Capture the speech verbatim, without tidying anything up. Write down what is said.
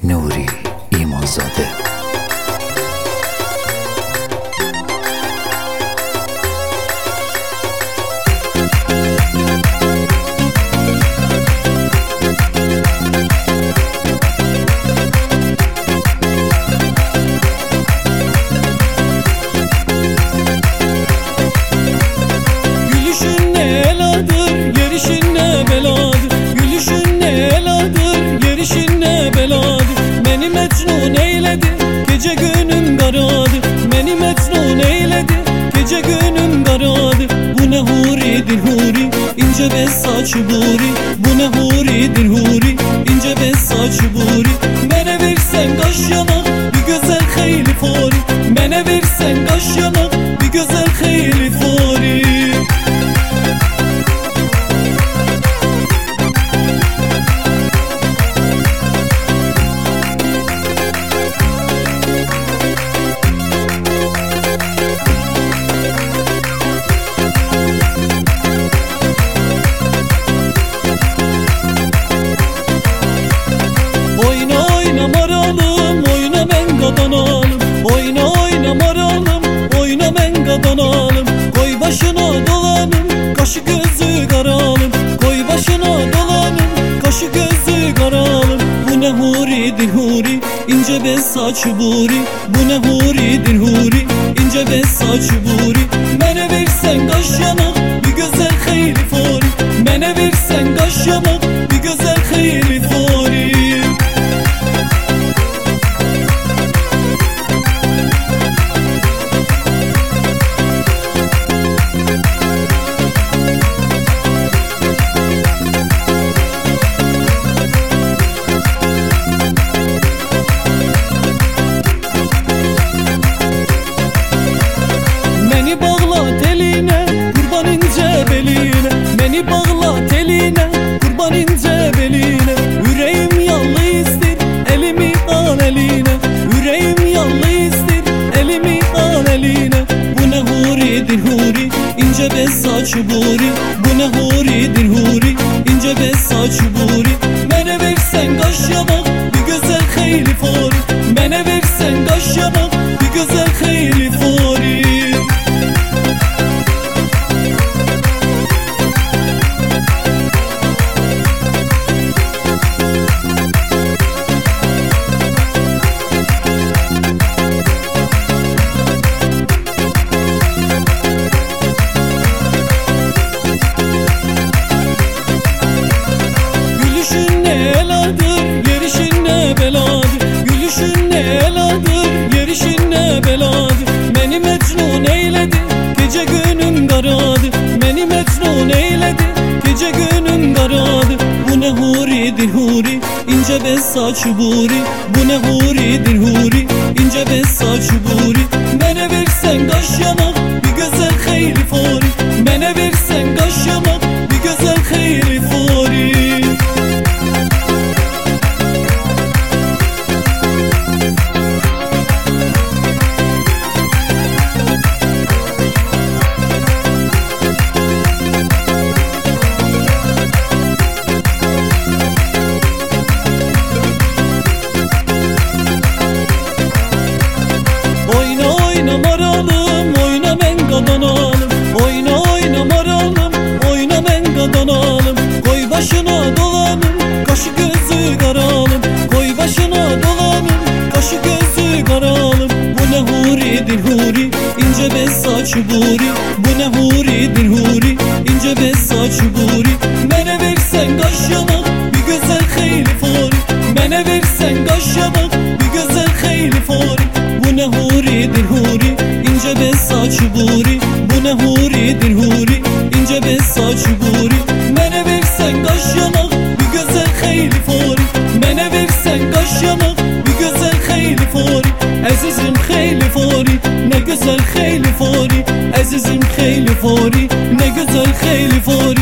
نوری ایمانزاده. Gülüşün ne eladır, yerişin ne beladır. Gülüşün ne eladır, yerişin ne beladır. Beni mecnun eyledi, gece günüm karadır. Beni mecnun eyledi, gece günüm karadır. Bu ne huridir huri, ince bez saçı buri. Bu ne huridir huri, ince bez saçı buri. Bana versen kaş yanak, bir güzel hayli fori. Bana versen kaş yanak, bir güzel hayli fori. Oyna oyna maralım, oyna ben kadanalım. Koy başına dolanım, kaşı gözü karalım. Koy başına dolanım, kaşı gözü karalım. Bu ne huridir huri, ince bez saçı buri. Bu ne huridir huri, ince bez saçı buri. Bana versen kaş yanak, bir güzel hayli fori. Bana versen kaş yanak, bir güzel hayli fori. Beni bağla teline, kurban ince beline. Beni bağla teline, kurban ince beline. Yüreğim yallı istir, elimi al eline. Yüreğim yallı istir, elimi al eline. Bu ne huridir huri, ince bez saçı buri. Bu ne huridir huri, ince bez saçı buri. Bana versen kaş yanak, bir güzel hayli fori. Bana versen kaş yanak, bir güzel hayli fori. Gülüşün ne eladır, yerişin ne beladır. Gülüşün ne eladır, yerişin ne beladır. Beni mecnun eyledi, gece günüm karadır. Beni mecnun eyledi, gece günüm karadır. Bu ne huridir huri, ince bez saçı buri. Bu ne huridir huri, ince bez saçı buri. Bana versen kaş yanak, bir güzel hayli fori. Bana versen kaş yanak, bir güzel hayli fori. Oyna oyna maralım, oyna ben kadanalım. Oyna oyna maralım, oyna ben kadanalım. Koy başına dolanım, kaşı gözü karalım. Koy başına dolanım, kaşı gözü karalım. Bu ne huridir huri, ince bez saçı buri. Bu ne huridir huri, ince bez saçı buri. Bana versen kaş yanak, bir güzel hayli fori. Bana versen kaş yanak, bir güzel hayli fori. Bu ne huridir huri, ince bez saçı buri. Bu ne huridir huri, ince bez saçı buri. Bana versen kaş yanak, bir güzel hayli fori. Bana versen kaş yanak, bir güzel hayli fori. Azizim hayli fori, ne güzel hayli fori. Azizim hayli fori, ne güzel hayli fori.